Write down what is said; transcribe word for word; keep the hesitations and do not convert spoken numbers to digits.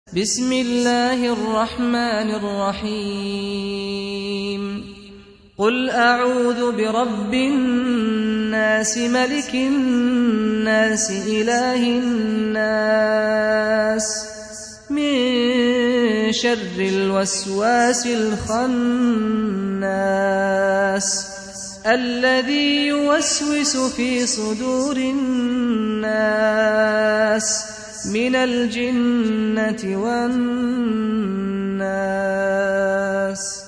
بسم الله الرحمن الرحيم قل أعوذ برب الناس ملك الناس إله الناس من شر الوسواس الخناس الذي يوسوس في صدور الناس من الجنة والناس.